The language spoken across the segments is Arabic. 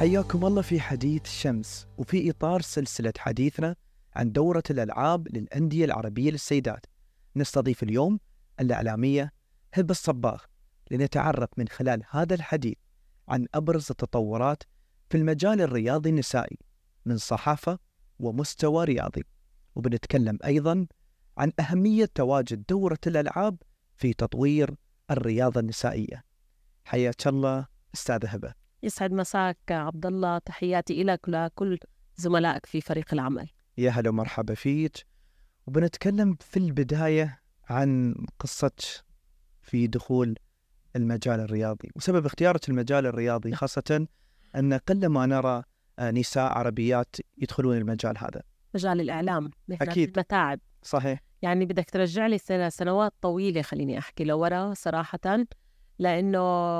حياكم الله في حديث شمس، وفي إطار سلسلة حديثنا عن دورة الألعاب للأندية العربية للسيدات. نستضيف اليوم الإعلامية هبة الصباغ لنتعرف من خلال هذا الحديث عن أبرز التطورات في المجال الرياضي النسائي من صحافة ومستوى رياضي، وبنتكلم أيضا عن أهمية تواجد دورة الألعاب في تطوير الرياضة النسائية. حياك الله أستاذة هبة. يسعد مساك عبد الله، تحياتي لك ولكل زملائك في فريق العمل. يا هلا ومرحبا فيك. وبنتكلم في البداية عن قصة في دخول المجال الرياضي وسبب اختيارك المجال الرياضي، خاصة أن قلما نرى نساء عربيات يدخلون المجال هذا، مجال الإعلام، مهنة أكيد. المتاعب. صحيح. يعني بدك ترجع لي سنوات طويلة، خليني أحكي لورا صراحة، لأنه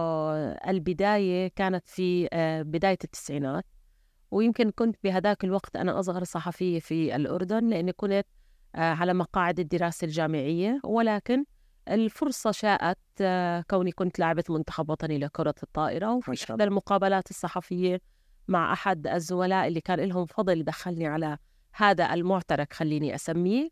البداية كانت في بداية التسعينات، ويمكن كنت بهداك الوقت أنا أصغر صحفية في الأردن، لأني كنت على مقاعد الدراسة الجامعية، ولكن الفرصة شاءت كوني كنت لاعبة منتخب وطني لكرة الطائرة، وفي إحدى المقابلات الصحفية مع أحد الزملاء اللي كان لهم فضل دخلني على هذا المعترك، خليني أسميه،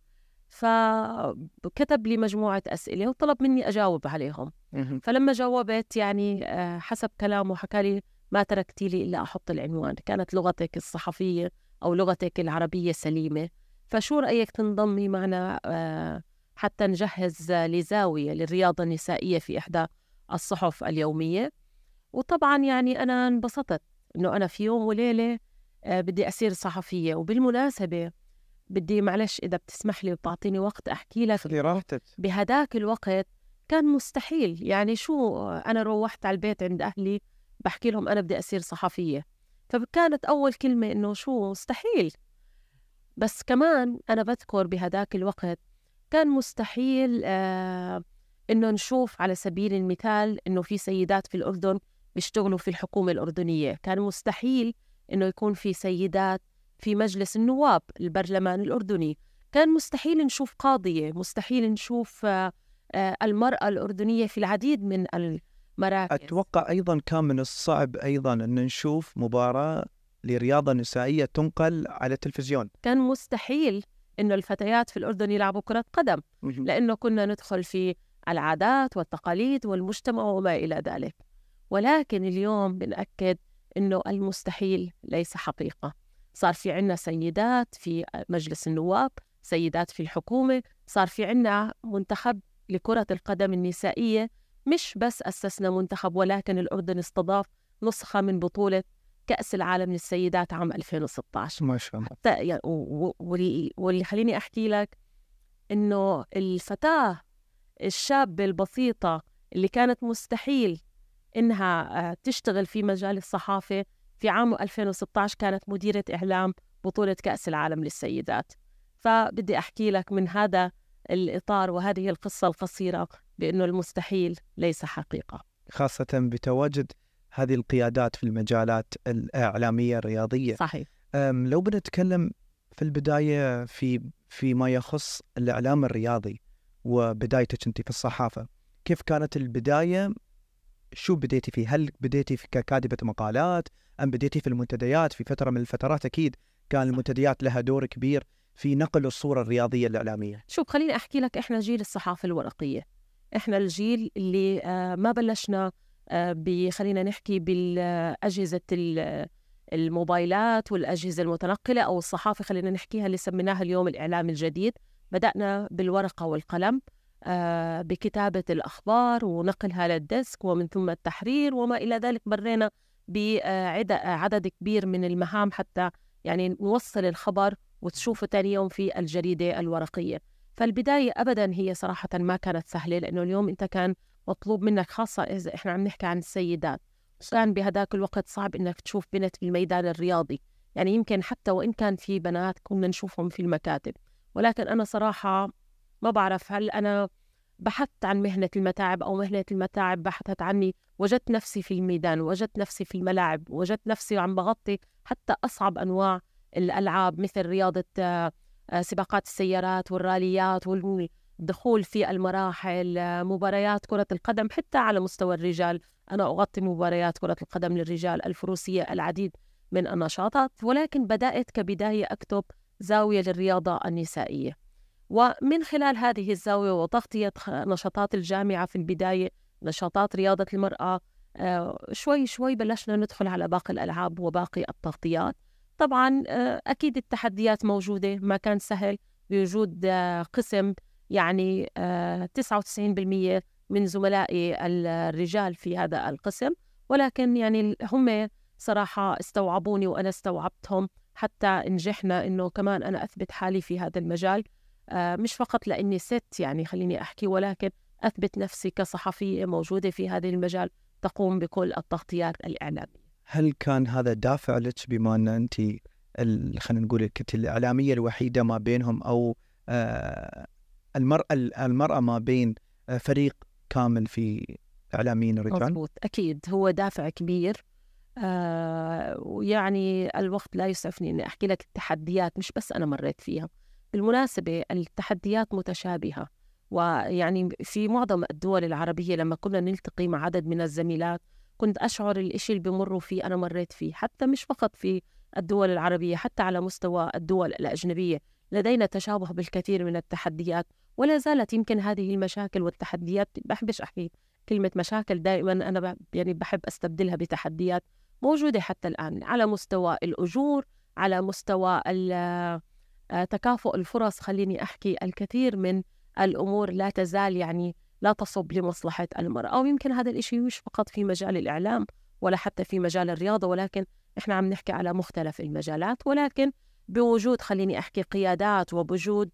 فكتب لي مجموعة أسئلة وطلب مني أجاوب عليهم. فلما جاوبت يعني حسب كلامه حكى لي: ما تركتي لي إلا أحط العنوان، كانت لغتك الصحفية أو لغتك العربية سليمة، فشو رأيك تنضمي معنا حتى نجهز لزاوية للرياضة النسائية في إحدى الصحف اليومية. وطبعا يعني أنا انبسطت إنه أنا في يوم وليلة بدي أصير صحفية. وبالمناسبة بدي معلش إذا بتسمح لي وتعطيني وقت أحكي لك، راحتك. بهداك الوقت كان مستحيل، يعني شو، أنا روحت على البيت عند أهلي بحكي لهم أنا بدي أصير صحفية، فكانت أول كلمة إنه شو، مستحيل. بس كمان أنا بذكر بهداك الوقت كان مستحيل إنه نشوف على سبيل المثال إنه في سيدات في الأردن بيشتغلوا في الحكومة الأردنية، كان مستحيل إنه يكون في سيدات في مجلس النواب البرلمان الأردني، كان مستحيل نشوف قاضية، مستحيل نشوف المرأة الأردنية في العديد من المراكز. أتوقع أيضا كان من الصعب أيضا أن نشوف مباراة لرياضة نسائية تنقل على التلفزيون. كان مستحيل إنه الفتيات في الأردن يلعبوا كرة قدم، لأنه كنا ندخل في العادات والتقاليد والمجتمع وما إلى ذلك. ولكن اليوم بنأكد إنه المستحيل ليس حقيقة. صار في عنا سيدات في مجلس النواب، سيدات في الحكومة، صار في عنا منتخب لكرة القدم النسائية. مش بس أسسنا منتخب، ولكن الأردن استضاف نسخة من بطولة كأس العالم للسيدات عام 2016. ما شاء الله. حتى يعني واللي خليني أحكي لك إنه الفتاة الشابة البسيطة اللي كانت مستحيل إنها تشتغل في مجال الصحافة في عام 2016 كانت مديرة إعلام بطولة كأس العالم للسيدات. فبدي أحكي لك من هذا الإطار وهذه القصة القصيرة بأنه المستحيل ليس حقيقة، خاصة بتواجد هذه القيادات في المجالات الإعلامية الرياضية. صحيح. لو بنتكلم في البداية في ما يخص الإعلام الرياضي وبدايتك أنت في الصحافة، كيف كانت البداية؟ شو بديتي فيه؟ هل بديتي ككاتبة مقالات أم بديتي في المنتديات؟ في فترة من الفترات أكيد كان المنتديات لها دور كبير في نقل الصورة الرياضية الإعلامية. شوف، خليني أحكي لك، إحنا جيل الصحافة الورقية، إحنا الجيل اللي ما بلشنا خلينا نحكي بالأجهزة الموبايلات والأجهزة المتنقلة أو الصحافة، خلينا نحكيها اللي سميناها اليوم الإعلام الجديد. بدأنا بالورقة والقلم بكتابة الأخبار ونقلها للديسك ومن ثم التحرير وما إلى ذلك. مرينا بعدد كبير من المهام حتى يعني نوصل الخبر وتشوفه تاني يوم في الجريدة الورقية. فالبداية أبدا هي صراحة ما كانت سهلة، لأنه اليوم أنت كان مطلوب منك، خاصة إذا إحنا عم نحكي عن السيدات، كان بهداك الوقت صعب إنك تشوف بنت في الميدان الرياضي. يعني يمكن حتى وإن كان في بنات كنا نشوفهم في المكاتب، ولكن أنا صراحة ما بعرف هل أنا بحثت عن مهنة المتاعب أو مهنة المتاعب بحثت عني. وجدت نفسي في الميدان، وجدت نفسي في الملاعب، وجدت نفسي عم بغطي حتى أصعب أنواع الألعاب مثل رياضة سباقات السيارات والراليات دخول في المراحل، مباريات كرة القدم حتى على مستوى الرجال. أنا أغطي مباريات كرة القدم للرجال الفروسية، العديد من النشاطات، ولكن بدأت كبداية أكتب زاوية للرياضة النسائية. ومن خلال هذه الزاوية وتغطية نشاطات الجامعة في البداية، نشاطات رياضة المرأة، شوي شوي بلشنا ندخل على باقي الألعاب وباقي التغطيات. طبعا أكيد التحديات موجودة، ما كان سهل بوجود قسم يعني 99% من زملائي الرجال في هذا القسم، ولكن يعني هم صراحة استوعبوني وأنا استوعبتهم، حتى نجحنا إنه كمان أنا أثبت حالي في هذا المجال، مش فقط لأني ست يعني خليني أحكي، ولكن أثبت نفسي كصحفية موجودة في هذا المجال تقوم بكل التغطيات الإعلامية. هل كان هذا دافع لك بما أن أنت خلينا نقول كنت الإعلامية الوحيدة ما بينهم، أو المرأة ما بين فريق كامل في إعلاميين الرجال؟ مضبوط، أكيد هو دافع كبير. ويعني الوقت لا يسعفني أني أحكي لك التحديات، مش بس أنا مريت فيها. بالمناسبة التحديات متشابهة، ويعني في معظم الدول العربية لما كنا نلتقي مع عدد من الزميلات كنت أشعر الإشي اللي بمروا فيه أنا مريت فيه، حتى مش فقط في الدول العربية، حتى على مستوى الدول الأجنبية لدينا تشابه بالكثير من التحديات. ولا زالت يمكن هذه المشاكل والتحديات، بحبش أحكي كلمة مشاكل، دائما أنا يعني بحب أستبدلها بتحديات، موجودة حتى الآن على مستوى الأجور، على مستوى تكافؤ الفرص. خليني أحكي الكثير من الأمور لا تزال يعني لا تصب لمصلحة المرأة، ويمكن هذا الإشي مش فقط في مجال الإعلام ولا حتى في مجال الرياضة، ولكن إحنا عم نحكي على مختلف المجالات. ولكن بوجود خليني أحكي قيادات وبوجود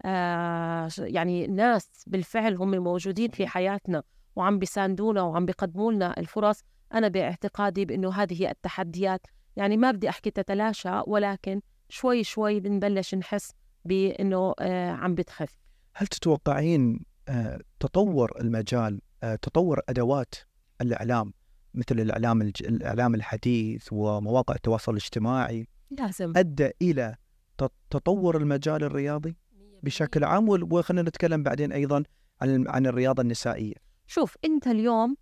يعني ناس بالفعل هم موجودين في حياتنا وعم بيساندونا وعم بيقدموا لنا الفرص، أنا باعتقادي بأنه هذه التحديات يعني ما بدي أحكي تتلاشى، ولكن شوي شوي بنبلش نحس بأنه عم بتخف. هل تتوقعين تطور المجال، تطور أدوات الإعلام مثل الإعلام الحديث ومواقع التواصل الاجتماعي لازم أدى إلى تطور المجال الرياضي بشكل عام؟ وخلنا نتكلم بعدين أيضا عن الرياضة النسائية. شوف أنت اليوم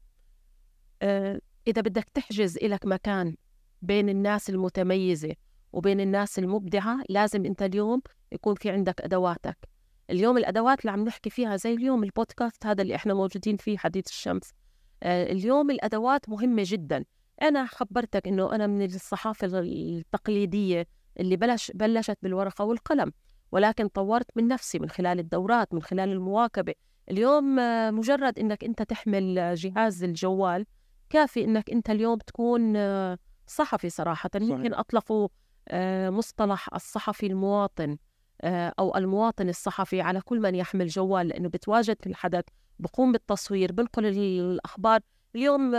إذا بدك تحجز إلك مكان بين الناس المتميزة وبين الناس المبدعة، لازم أنت اليوم يكون في عندك أدواتك. اليوم الأدوات اللي عم نحكي فيها زي اليوم البودكاست هذا اللي إحنا موجودين فيه حديث الشمس، اليوم الأدوات مهمة جدا. أنا خبرتك إنه أنا من الصحافة التقليدية اللي بلشت بالورقة والقلم، ولكن طورت من نفسي من خلال الدورات، من خلال المواكبة. اليوم مجرد إنك أنت تحمل جهاز الجوال كافي إنك أنت اليوم تكون صحفي صراحة. يمكن أطلقوا مصطلح الصحفي المواطن أو المواطن الصحفي على كل من يحمل جوال، لأنه بتواجد في الحدث، بقوم بالتصوير، بنقل الأخبار. اليوم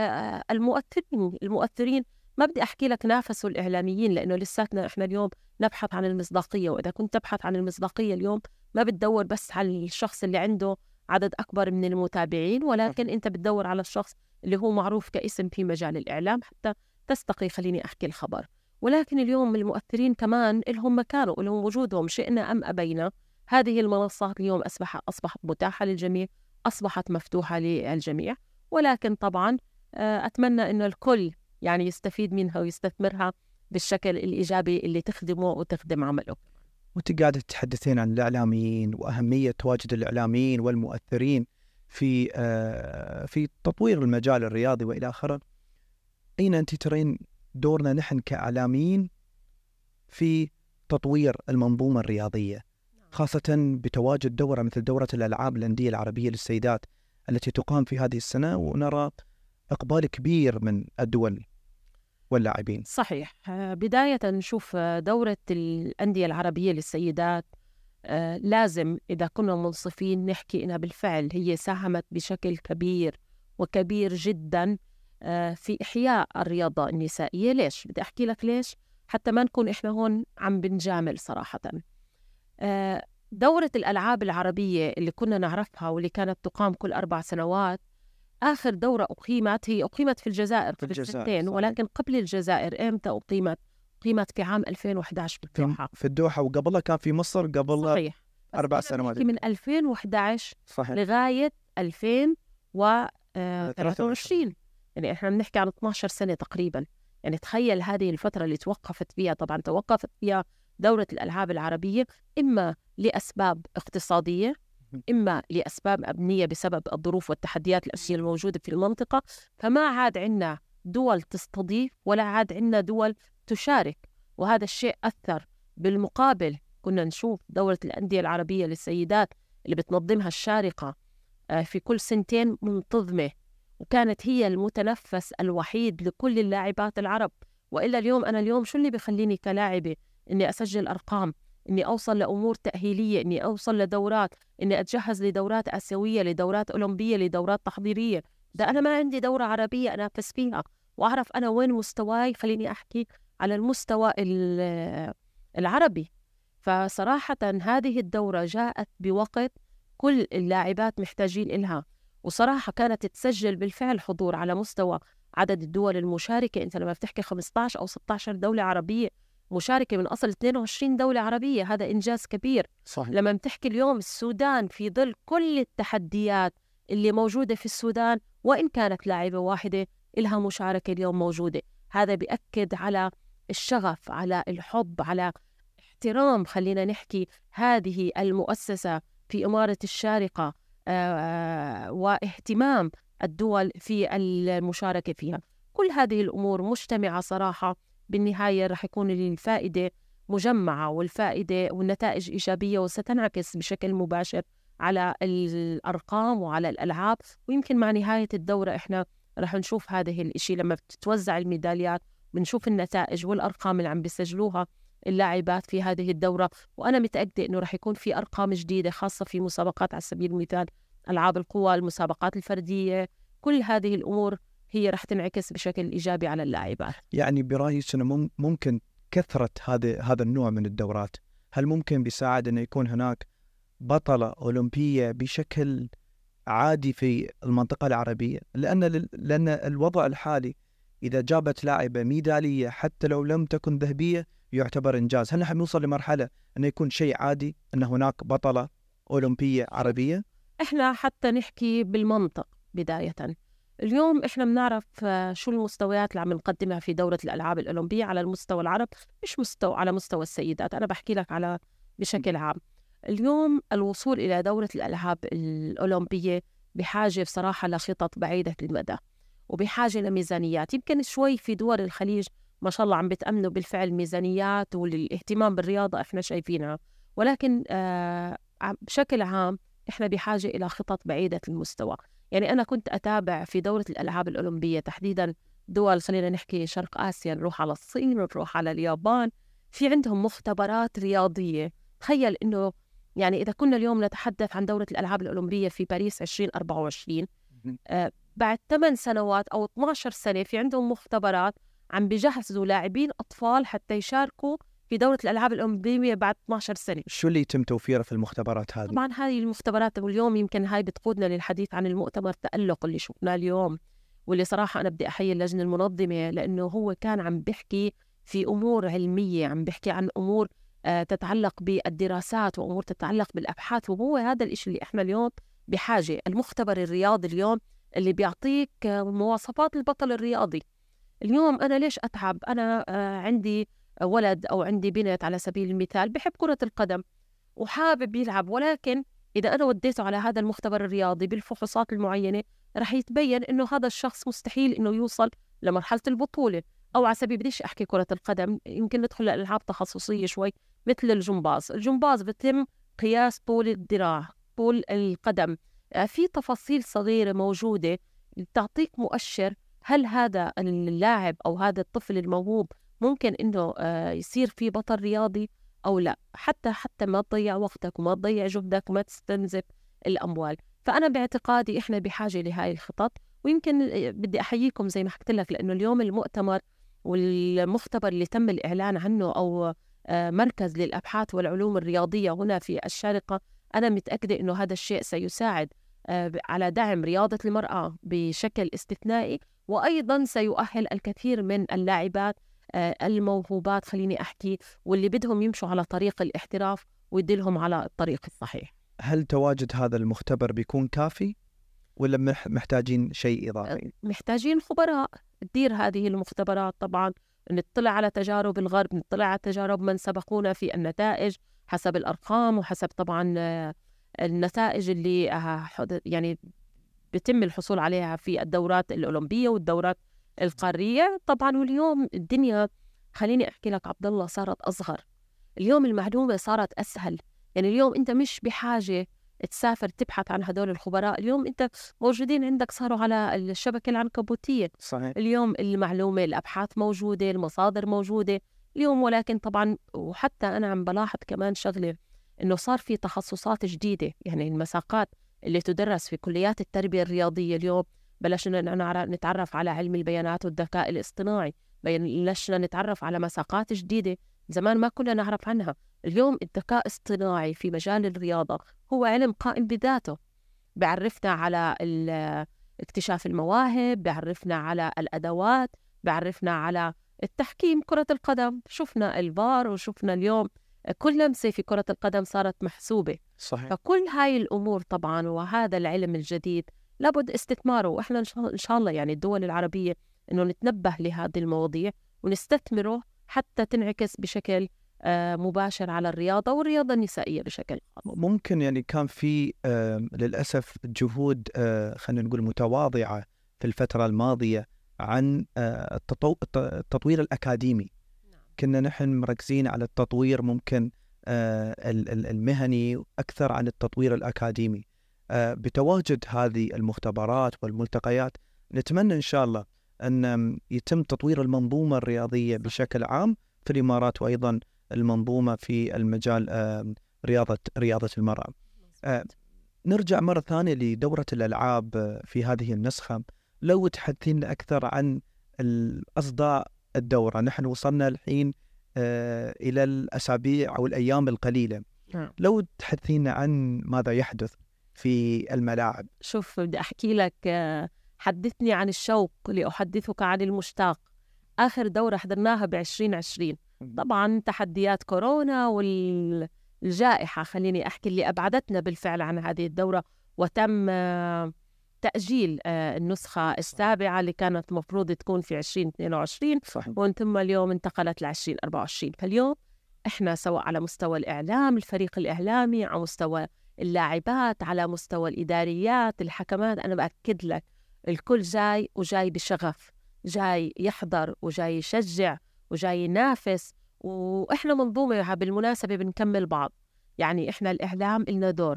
المؤثرين ما بدي أحكي لك نافسوا الإعلاميين، لأنه لساتنا إحنا اليوم نبحث عن المصداقية، وإذا كنت تبحث عن المصداقية اليوم ما بتدور بس على الشخص اللي عنده عدد أكبر من المتابعين، ولكن أنت بتدور على الشخص اللي هو معروف كاسم في مجال الإعلام حتى تستقي خليني أحكي الخبر. ولكن اليوم المؤثرين كمان لهم مكانه ولهم وجودهم، شئنا أم أبينا. هذه المنصات اليوم أصبحت متاحة للجميع، أصبحت مفتوحة للجميع، ولكن طبعا أتمنى أنه الكل يعني يستفيد منها ويستثمرها بالشكل الإيجابي اللي تخدمه وتخدم عمله. وأنت قاعدة تتحدثين عن الإعلاميين وأهمية تواجد الإعلاميين والمؤثرين في تطوير المجال الرياضي وإلى آخره. أين أنت ترين دورنا نحن كإعلاميين في تطوير المنظومة الرياضية، خاصة بتواجد دورة مثل دورة الألعاب الأندية العربية للسيدات التي تقام في هذه السنة، ونرى إقبال كبير من الدول واللاعبين؟ صحيح. بداية نشوف دورة الأندية العربية للسيدات، لازم إذا كنا منصفين نحكي إنها بالفعل هي ساهمت بشكل كبير وكبير جدا في إحياء الرياضة النسائية. ليش؟ بدي أحكي لك ليش حتى ما نكون إحنا هون عم بنجامل صراحة. دورة الألعاب العربية اللي كنا نعرفها واللي كانت تقام كل 4 سنوات، آخر دورة أقيمت هي أقيمت في الجزائر في السنتين، ولكن قبل الجزائر إمتى أقيمت؟ أقيمت في عام 2011 في الدوحة. في الدوحة، وقبلها كان في مصر قبل. صحيح. 4 سنوات من 2011 صحيح لغاية 2023. يعني احنا بنحكي عن 12 سنة تقريبا. يعني تخيل هذه الفترة اللي توقفت فيها. طبعا توقفت فيها دورة الألعاب العربية إما لأسباب اقتصادية، إما لأسباب أمنية بسبب الظروف والتحديات الأمنية الموجودة في المنطقة. فما عاد عندنا دول تستضيف ولا عاد عندنا دول تشارك، وهذا الشيء أثر. بالمقابل كنا نشوف دورة الأندية العربية للسيدات اللي بتنظمها الشارقة في كل سنتين منتظمة، وكانت هي المتنفس الوحيد لكل اللاعبات العرب. وإلا اليوم أنا اليوم شو اللي بخليني كلاعبة إني أسجل أرقام، إني أوصل لأمور تأهيلية، إني أوصل لدورات، إني أتجهز لدورات آسيوية، لدورات أولمبية، لدورات تحضيرية؟ ده أنا ما عندي دورة عربية أنافس فيها وأعرف أنا وين مستواي. خليني أحكي على المستوى العربي. فصراحة هذه الدورة جاءت بوقت كل اللاعبات محتاجين إلها، وصراحة كانت تسجل بالفعل حضور على مستوى عدد الدول المشاركة. أنت لما بتحكي 15 أو 16 دولة عربية مشاركة من أصل 22 دولة عربية، هذا إنجاز كبير. صحيح. لما بتحكي اليوم السودان في ظل كل التحديات اللي موجودة في السودان، وإن كانت لاعبة واحدة إلها مشاركة اليوم موجودة، هذا بيأكد على الشغف، على الحب، على احترام، خلينا نحكي، هذه المؤسسة في إمارة الشارقة واهتمام الدول في المشاركة فيها. كل هذه الأمور مجتمعة صراحة بالنهاية رح يكون الفائدة مجمعة، والفائدة والنتائج إيجابية، وستنعكس بشكل مباشر على الأرقام وعلى الألعاب. ويمكن مع نهاية الدورة إحنا رح نشوف هذه الإشي لما بتتوزع الميداليات، بنشوف النتائج والأرقام اللي عم بيسجلوها اللاعبات في هذه الدورة. وأنا متأكدة إنه رح يكون في أرقام جديدة خاصة في مسابقات، على سبيل المثال ألعاب القوى، المسابقات الفردية. كل هذه الأمور هي رح تنعكس بشكل إيجابي على اللاعبات. يعني برأيك أنه ممكن كثرة هذا النوع من الدورات هل ممكن بيساعد أنه يكون هناك بطلة أولمبية بشكل عادي في المنطقة العربية؟ لأن الوضع الحالي إذا جابت لاعبة ميدالية حتى لو لم تكن ذهبية يعتبر إنجاز. هل نحن نوصل لمرحلة أنه يكون شيء عادي أن هناك بطلة أولمبية عربية؟ إحنا حتى نحكي بالمنطق بداية، اليوم إحنا بنعرف شو المستويات اللي عم نقدمها في دورة الألعاب الأولمبية على المستوى العرب، مش على مستوى السيدات. أنا بحكي لك على بشكل عام. اليوم الوصول إلى دورة الألعاب الأولمبية بحاجة بصراحة لخطط بعيدة المدى، وبحاجة لميزانيات. يمكن شوي في دول الخليج ما شاء الله عم بتأمنوا بالفعل ميزانيات، والاهتمام بالرياضة إحنا شايفينها، ولكن بشكل عام إحنا بحاجة إلى خطط بعيدة المستوى. يعني أنا كنت أتابع في دورة الألعاب الأولمبية تحديداً دول، خلينا نحكي شرق آسيا، نروح على الصين، نروح على اليابان، في عندهم مختبرات رياضية. تخيل إنه يعني إذا كنا اليوم نتحدث عن دورة الألعاب الأولمبية في باريس 2024، بعد 8 سنوات أو 12 سنة في عندهم مختبرات عم بيجهزوا لاعبين أطفال حتى يشاركوا في دورة الألعاب الأولمبية بعد 12 سنة. شو اللي يتم توفيره في المختبرات هذه؟ طبعا هذه المختبرات، واليوم يمكن هاي بتقودنا للحديث عن المؤتمر تألق اللي شفناه اليوم، واللي صراحة أنا بدي أحيي اللجنة المنظمة، لأنه هو كان عم بيحكي في أمور علمية، عم بيحكي عن أمور تتعلق بالدراسات وأمور تتعلق بالأبحاث. وهو هذا الإشي اللي إحنا اليوم بحاجة. المختبر الرياضي اليوم اللي بيعطيك مواصفات البطل الرياضي. اليوم أنا ليش أتعب؟ أنا عندي ولد أو عندي بنت على سبيل المثال بحب كرة القدم وحابب يلعب، ولكن إذا أنا وديته على هذا المختبر الرياضي بالفحوصات المعينة رح يتبين إنه هذا الشخص مستحيل إنه يوصل لمرحلة البطولة. أو على سبيل بديش أحكي كرة القدم، يمكن ندخل لألعاب تخصصية شوي مثل الجمباز بتم قياس طول الذراع، طول القدم، في تفاصيل صغيرة موجودة تعطيك مؤشر هل هذا اللاعب أو هذا الطفل الموهوب ممكن إنه يصير فيه بطل رياضي أو لا، حتى ما تضيع وقتك وما تضيع جهدك وما تستنزف الأموال. فأنا باعتقادي إحنا بحاجة لهاي الخطط. ويمكن بدي أحييكم زي ما حكيت لك، لأنه اليوم المؤتمر والمختبر اللي تم الإعلان عنه أو مركز للأبحاث والعلوم الرياضية هنا في الشارقة، أنا متأكدة إنه هذا الشيء سيساعد على دعم رياضة المرأة بشكل استثنائي، وأيضا سيؤهل الكثير من اللاعبات الموهوبات، خليني أحكي، واللي بدهم يمشوا على طريق الاحتراف ويدلهم على الطريق الصحيح. هل تواجد هذا المختبر بيكون كافي ولا محتاجين شيء إضافي؟ محتاجين خبراء تدير هذه المختبرات. طبعا نطلع على تجارب الغرب، نطلع على تجارب من سبقونا في النتائج حسب الأرقام وحسب طبعا النتائج اللي يعني بيتم الحصول عليها في الدورات الأولمبية والدورات القارية. طبعا واليوم الدنيا، خليني أحكي لك عبد الله، صارت أصغر. اليوم المعلومة صارت أسهل. يعني اليوم أنت مش بحاجة تسافر تبحث عن هدول الخبراء، اليوم أنت موجودين عندك، صاروا على الشبكة العنكبوتية. صحيح. اليوم المعلومة، الأبحاث موجودة، المصادر موجودة اليوم. ولكن طبعا وحتى أنا عم بلاحظ كمان شغلة، إنه صار في تخصصات جديدة. يعني المساقات اللي تدرس في كليات التربية الرياضية اليوم بلشنا نتعرف على علم البيانات والذكاء الاصطناعي، بلشنا نتعرف على مساقات جديدة زمان ما كنا نعرف عنها. اليوم الذكاء الاصطناعي في مجال الرياضة هو علم قائم بذاته، بيعرفنا على اكتشاف المواهب، بيعرفنا على الأدوات، بيعرفنا على التحكيم. كرة القدم شفنا الفار، وشفنا اليوم كل لمسة في كرة القدم صارت محسوبة. صحيح. فكل هاي الأمور طبعا وهذا العلم الجديد لابد استثماره. وإحنا إن شاء الله يعني الدول العربية إنه نتنبه لهذه المواضيع ونستثمره حتى تنعكس بشكل مباشر على الرياضة والرياضة النسائية بشكل خاص. ممكن يعني كان في للأسف جهود خلينا نقول متواضعة في الفترة الماضية عن التطوير الأكاديمي. كنا نحن مركزين على التطوير ممكن المهني أكثر عن التطوير الأكاديمي. بتواجد هذه المختبرات والملتقيات نتمنى إن شاء الله أن يتم تطوير المنظومة الرياضية بشكل عام في الإمارات، وأيضا المنظومة في المجال رياضة المرأة. نرجع مرة ثانية لدورة الألعاب في هذه النسخة. لو تحدثين أكثر عن الأصداء الدورة. نحن وصلنا الحين إلى الأسابيع أو الأيام القليلة. لو تحدثين عن ماذا يحدث في الملاعب. شوف، بدي أحكي لك، حدثني عن الشوق لأحدثك عن المشتاق. آخر دورة حضرناها ب2020 طبعا تحديات كورونا والجائحة، خليني أحكي، اللي أبعدتنا بالفعل عن هذه الدورة، وتم تأجيل النسخة السابعة اللي كانت مفروض تكون في 2022. ومن ثم اليوم انتقلت ل2024. فاليوم إحنا سواء على مستوى الإعلام، الفريق الإعلامي، على مستوى اللاعبات، على مستوى الإداريات، الحكمات، أنا بأكد لك الكل جاي وجاي بشغف، جاي يحضر وجاي يشجع وجاي ينافس. وإحنا منظومة بالمناسبة بنكمل بعض. يعني إحنا الإعلام إلنا دور،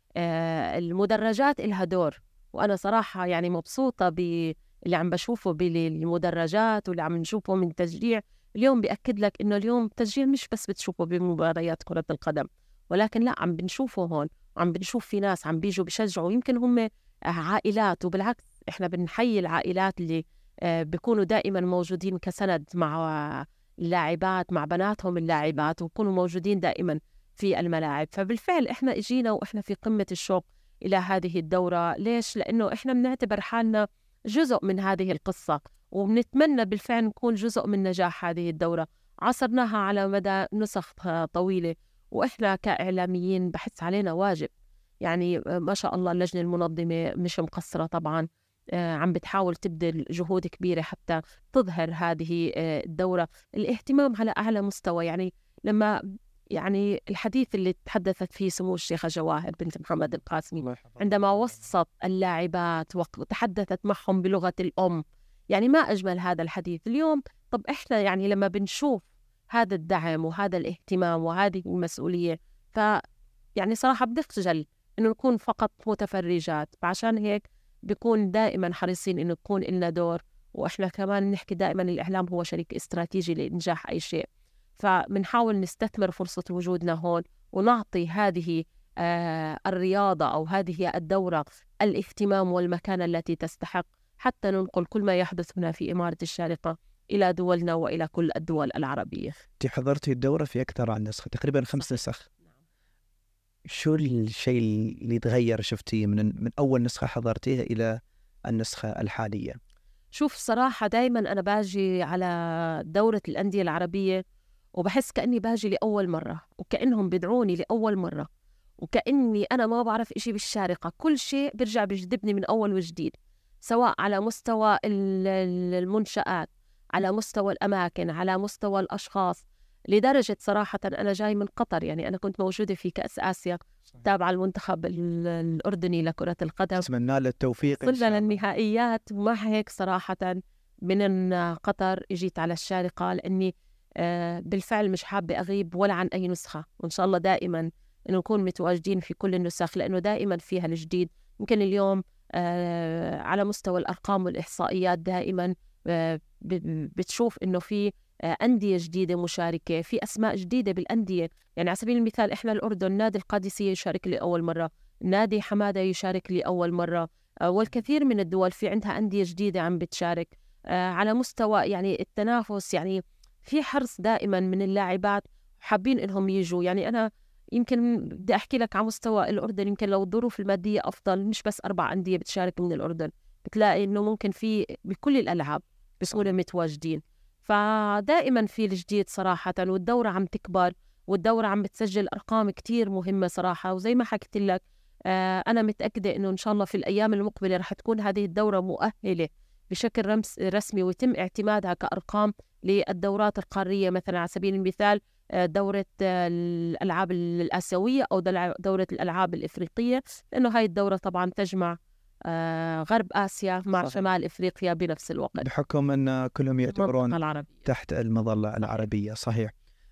المدرجات إلها دور. وأنا صراحة يعني مبسوطة باللي عم بشوفه بالمدرجات واللي عم نشوفه من تشجيع. اليوم بأكد لك إنه اليوم تشجيع مش بس بتشوفه بمباريات كرة القدم، ولكن لا، عم بنشوفه هون، وعم بنشوف في ناس عم بيجوا بيشجعوا. يمكن هم عائلات، وبالعكس إحنا بنحيي العائلات اللي بيكونوا دائما موجودين كسند مع اللاعبات، مع بناتهم اللاعبات، ويكونوا موجودين دائما في الملاعب. فبالفعل إحنا إجينا وإحنا في قمة الشوق إلى هذه الدورة. ليش؟ لأنه إحنا بنعتبر حالنا جزء من هذه القصة، وبنتمنى بالفعل نكون جزء من نجاح هذه الدورة. عصرناها على مدى نسخ طويلة، وإحنا كإعلاميين بحس علينا واجب. يعني ما شاء الله اللجنة المنظمة مش مقصرة طبعا، عم بتحاول تبذل جهود كبيرة حتى تظهر هذه الدورة الاهتمام على أعلى مستوى. يعني لما يعني الحديث اللي تحدثت فيه سمو الشيخة جواهر بنت محمد القاسمي عندما وصت اللاعبات وتحدثت معهم بلغة الأم، يعني ما أجمل هذا الحديث اليوم. طب إحنا يعني لما بنشوف هذا الدعم وهذا الاهتمام وهذه المسؤولية، يعني صراحة بنخجل إنه نكون فقط متفرجات. فعشان هيك بيكون دائما حريصين إنه يكون لنا دور. وإحنا كمان نحكي دائما الإعلام هو شريك استراتيجي لإنجاح أي شيء، فبنحاول نستثمر فرصة وجودنا هون ونعطي هذه الرياضة أو هذه الدورة الاهتمام والمكانة التي تستحق، حتى ننقل كل ما يحدث هنا في إمارة الشارقة إلى دولنا وإلى كل الدول العربية. أنت حضرتي الدورة في أكثر عن نسخة، تقريبا 5 نسخ. شو الشيء اللي تغير شفتيه من أول نسخة حضرتيها إلى النسخة الحالية؟ شوف، صراحة دايما أنا باجي على دورة الأندية العربية وبحس كأني باجي لأول مرة، وكأنهم بدعوني لأول مرة، وكأني أنا ما بعرف إشي بالشارقة. كل شيء برجع بيجذبني من أول وجديد، سواء على مستوى المنشآت، على مستوى الأماكن، على مستوى الأشخاص. لدرجة صراحة أنا جاي من قطر، يعني أنا كنت موجودة في كأس آسيا تابعة المنتخب الأردني لكرة القدم، أتمنى له التوفيق إن شاء وصلنا الله. للنهائيات. ومع هيك صراحة من قطر اجيت على الشارقة، لأني بالفعل مش حابة أغيب ولا عن أي نسخة، وإن شاء الله دائما إنه نكون متواجدين في كل النسخ، لأنه دائما فيها الجديد. يمكن اليوم على مستوى الأرقام والإحصائيات دائما بتشوف إنه في أندية جديدة مشاركة، في أسماء جديدة بالأندية. يعني على سبيل المثال إحنا الأردن نادي القادسية يشارك لأول مرة، نادي حمادة يشارك لأول مرة، والكثير من الدول في عندها أندية جديدة عم بتشارك. على مستوى يعني التنافس، يعني في حرص دائما من اللاعبات حابين إنهم يجوا. يعني أنا يمكن بدي أحكي لك على مستوى الأردن، يمكن لو الظروف المادية أفضل مش بس 4 أندية بتشارك من الأردن، بتلاقي إنه ممكن في بكل الألعاب بيكونوا متواجدين. فدائما في الجديد صراحة، والدورة عم تكبر، والدورة عم بتسجل أرقام كتير مهمة صراحة. وزي ما حكيت لك أنا متأكدة إنه إن شاء الله في الأيام المقبلة رح تكون هذه الدورة مؤهلة بشكل رسمي، ويتم اعتمادها كأرقام للدورات القارية. مثلا على سبيل المثال دورة الألعاب الآسيوية أو دورة الألعاب الإفريقية، لأنه هاي الدورة طبعا تجمع غرب آسيا مع صحيح. شمال إفريقيا بنفس الوقت، بحكم أن كلهم يعتبرون تحت المظلة العربية. صحيح.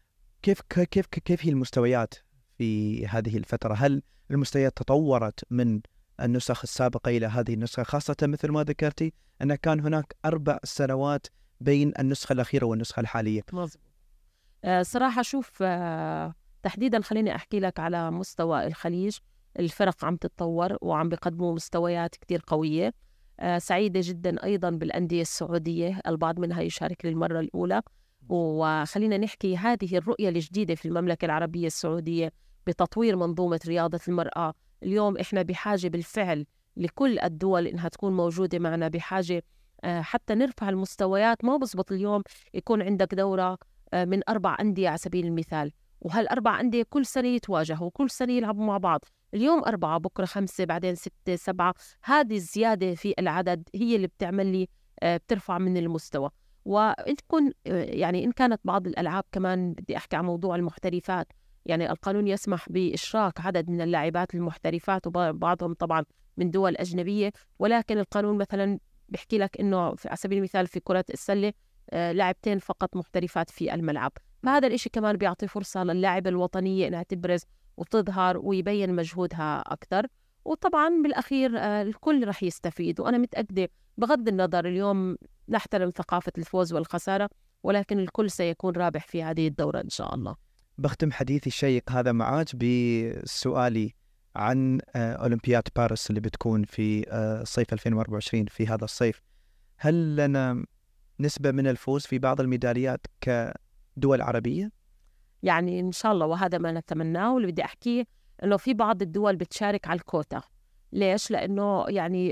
كيف هي المستويات في هذه الفترة؟ هل المستويات تطورت من النسخ السابقة إلى هذه النسخة، خاصة مثل ما ذكرتي أن كان هناك 4 سنوات بين النسخة الأخيرة والنسخة الحالية؟ مظبوط. صراحة شوف، تحديدا خليني أحكي لك على مستوى الخليج، الفرق عم تتطور وعم بيقدموا مستويات كتير قوية. سعيدة جدا أيضا بالأندية السعودية، البعض منها يشارك للمرة الأولى. وخلينا نحكي هذه الرؤية الجديدة في المملكة العربية السعودية بتطوير منظومة رياضة المرأة. اليوم إحنا بحاجة بالفعل لكل الدول إنها تكون موجودة معنا، بحاجة حتى نرفع المستويات. ما بزبط اليوم يكون عندك دورة من 4 أندية على سبيل المثال، وهال4 أندية كل سنة يتواجهوا وكل سنة يلعبوا مع بعض. اليوم 4، بكرة 5، بعدين 6، 7. هذه الزيادة في العدد هي اللي بتعمل لي بترفع من المستوى. وإن كن يعني إن كانت بعض الألعاب كمان، بدي أحكي عن موضوع المحترفات. يعني القانون يسمح بإشراك عدد من اللاعبات المحترفات، وبعضهم طبعا من دول أجنبية، ولكن القانون مثلا بيحكي لك إنه على سبيل المثال في كرة السلة لاعبتين فقط محترفات في الملعب. فهذا الإشي كمان بيعطي فرصة للاعبة الوطنية إنها تبرز وتظهر ويبين مجهودها أكثر. وطبعا بالأخير الكل رح يستفيد. وأنا متأكدة بغض النظر اليوم نحترم ثقافة الفوز والخسارة، ولكن الكل سيكون رابح في هذه الدورة إن شاء الله. بختم حديثي الشيق هذا معاك بسؤالي عن أولمبياد باريس اللي بتكون في صيف 2024 في هذا الصيف. هل لنا نسبة من الفوز في بعض الميداليات كدول عربية؟ يعني إن شاء الله، وهذا ما نتمناه. واللي بدي أحكيه إنه في بعض الدول بتشارك على الكوتا. ليش؟ لأنه يعني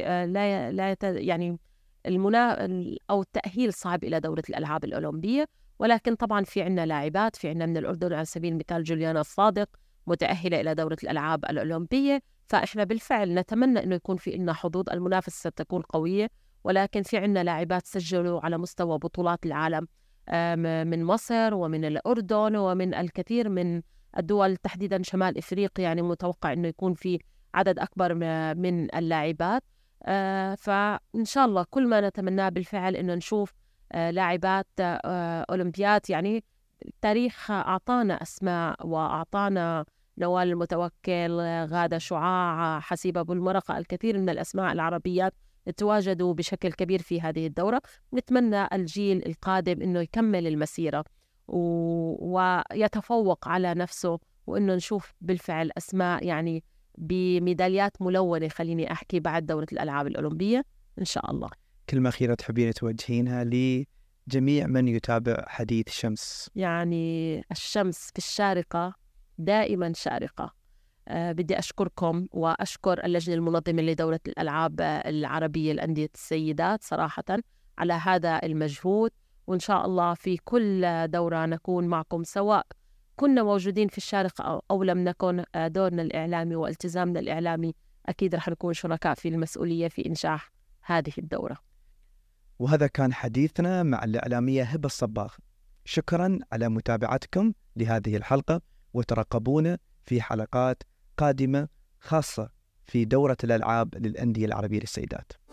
يعني أو التأهيل صعب إلى دورة الألعاب الأولمبية. ولكن طبعا في عنا لاعبات، في عنا من الأردن على سبيل المثال جوليانا الصادق متأهلة إلى دورة الألعاب الأولمبية. فإحنا بالفعل نتمنى إنه يكون في إلنا حظوظ. المنافسة ستكون قوية، ولكن في عنا لاعبات سجلوا على مستوى بطولات العالم من مصر ومن الأردن ومن الكثير من الدول، تحديدا شمال إفريقيا. يعني متوقع إنه يكون في عدد أكبر من اللاعبات. فإن شاء الله كل ما نتمناه بالفعل إنه نشوف لاعبات أولمبياد. يعني التاريخ أعطانا أسماء، وأعطانا نوال المتوكل، غادة شعاع، حسيبة أبو المرقة، الكثير من الأسماء العربيات تواجدوا بشكل كبير في هذه الدورة. نتمنى الجيل القادم إنه يكمل المسيرة ويتفوق على نفسه، وإنه نشوف بالفعل أسماء يعني بميداليات ملونة، خليني أحكي، بعد دورة الألعاب الأولمبية إن شاء الله. كلمة أخيرة تحبين توجهينها لجميع من يتابع حديث شمس؟ يعني الشمس في الشارقة دائما شارقة. بدي أشكركم وأشكر اللجنة المنظمة لدورة الألعاب العربية لأندية السيدات صراحة على هذا المجهود، وإن شاء الله في كل دورة نكون معكم، سواء كنا موجودين في الشارقة أو لم نكن. دورنا الإعلامي والتزامنا الإعلامي أكيد رح نكون شركاء في المسؤولية في إنجاح هذه الدورة. وهذا كان حديثنا مع الإعلامية هبة الصباغ. شكرا على متابعتكم لهذه الحلقة، وترقبونا في حلقات قادمة خاصة في دورة الألعاب للأندية العربية للسيدات.